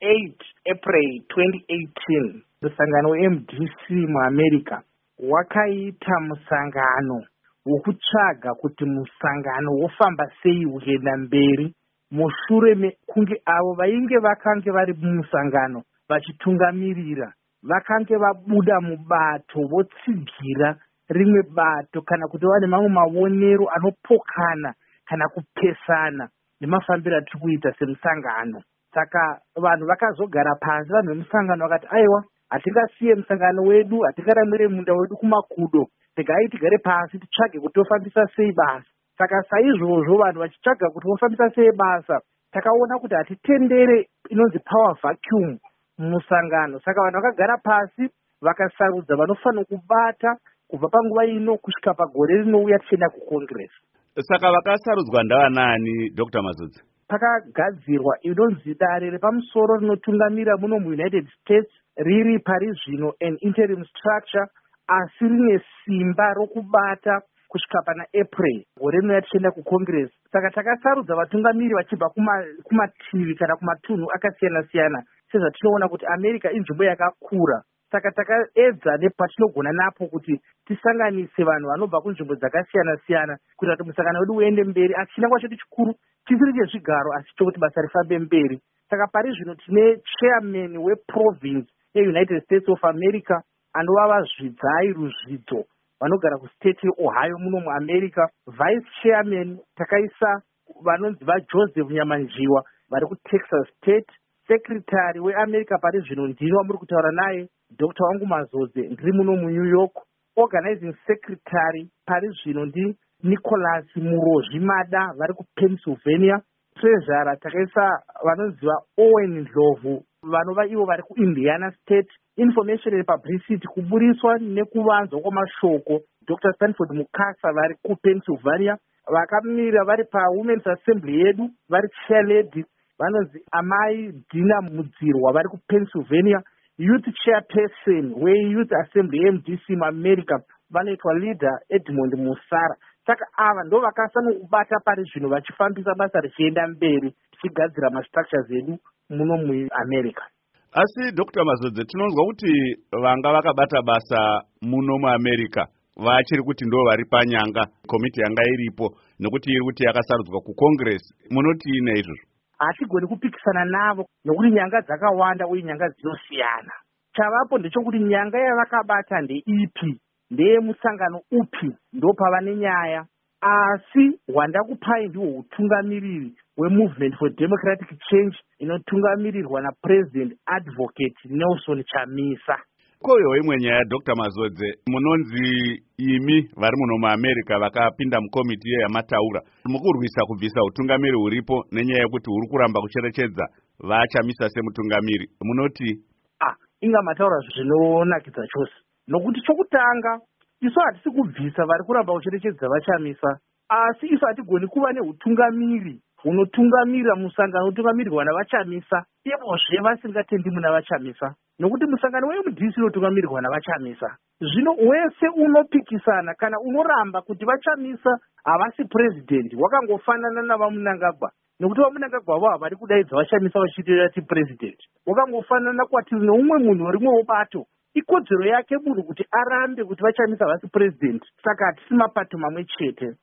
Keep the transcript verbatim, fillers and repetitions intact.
eight April twenty eighteen, musangano we M D C muAmerica wakaita musangano wokutsvaga kuti musangano wofamba sei uchienda mberi mushure mekunge avo vainge vakange vari mumusangano vachitungamirira vakange vabuda mubato votsigira rimwe bato kana kuti vane mamwe maonero anopokana kana kupesana nemafambiro atiri kuita semusangano. Saka vanhu vakazogara pasi, vanhu vemusangano vakati aiwa, hatingasiye musangano wedu, hatingaramire munda wedu kumakudo, tegai tigare pasi titsvage kuti tofambisa sei basa. Saka saizvozvo vanhu vachitsvaga kuti vofambisa sei basa, takaona kuti hatitendere inonzi power vacuum mumusangano. Saka vanhu vakagara pasi vakasarudza vanofanira kubata kubva panguva ino kusvika pagore rinouya tichienda kucongress. Saka vakasarudzwa ndavanani Doctor Mazudzi? Pakagadzirwa inonzi dare repamusoro rinotungamira muno muUnited States riri pari zvino an interim structure, asi rine simba rokubata kusvika pana April gore rinouya tichienda kucongress. Saka takasarudza vatungamiri vachibva kumativi kana kumatunhu akasiyana siyana, sezvatinoona kuti America inzvimbo yakakura. Saka takaedza nepatinogona napo kuti tisanganise vanhu vanobva kunzvimbo dzakasiyana siyana kuitira kuti musangano wedu uende mberi, asi chinangwa chedu chikuru chisiri chezvigaro asi chokuti basa rifambe mberi. Saka pari zvino tine chairman weprovince yeUnited States of America anova Zvidzai Ruzvidzo vanogara kustate yeOhio muno muAmerica. Vice chairman takaisa vanonzi vaJoseph Nyamanjiwa vari kuTexas State. Secretary weAmerica pari zvino ndini wamuri kutaura naye, Doctor wangu Mazodze, ndiri muno muNew York. Organizing secretary pari zvino ndi Nicholas Murozvi Mada vari kuPennsylvania. Treasurer takaisa vanonziva Owen Ndlovu vanova ivo vari kuIndiana State. Information and Publicity, kuburiswa nekuvanzwa kwamashoko, Doctor Stanford Mukasa vari kuPennsylvania. Vakamira vari paWomen's Assembly yedu vari chairlady vanonzi Amai Dina Mudzirwa vari kuPennsylvania. Youth chairperson weYouth Assembly M D C muAmerica vanoitwa leader Edmund Musara. Saka ava ndo vakasanobata pari zvino vachifambisa basa richienda mberi tichigadzira mastructures edu muno muAmerica. Asi Doctor Mazodze, tinonzwa kuti vanga vakabata basa muno muAmerica vachiri kuti ndo vari panyanga komiti yanga iripo nekuti iri kuti yakasarudzwa kuCongress. Munoti neizvozvo? Hatigoni kupikisana navo nokuti nyanga dzakawanda uye nyanga dzinosiyana. Chavapo ndechekuti nyanga yavakabata ndeipi, ndeyemusangano upi, ndo pavane nyaya. Asi hwandakupai ndihwo utungamiriri weMovement for Democratic Change inotungamirirwa naPresident Advocate Nelson Chamisa. Koyo imwe nyaya Doctor Mazodze, munonzi imi vari muno muAmerica vakapinda mukomiti yamataura mukurwisa kubvisa utungamiri uripo nenyaya yekuti uri kuramba kucherechedza vaChamisa semutungamiri. Munoti? Ah, inga mataura zvinonakidza chose. Nokuti chokutanga isu hatisi kubvisa vari kuramba kucherechedza vaChamisa, asi isu hatigoni kuva neutungamiri unotungamira musangano unotungamirirwa navaChamisa ivozve vasingatendi muna vaChamisa, nokuti musangano weM D C unotungamirirwa navaChamisa. Zvino wese unopikisana kana unoramba kuti vaChamisa havasi president wakangofanana navaMunangagwa, nokuti vaMunangagwa vo havari kudaidza vaChamisa vachiitira ti president. Wakangofanana kwatiri neumwe munhu rimwe wobato. Ikodzero yake munhu kuti arambe kuti vaChamisa havasi president. Saka hatisi mapato mamwe chete.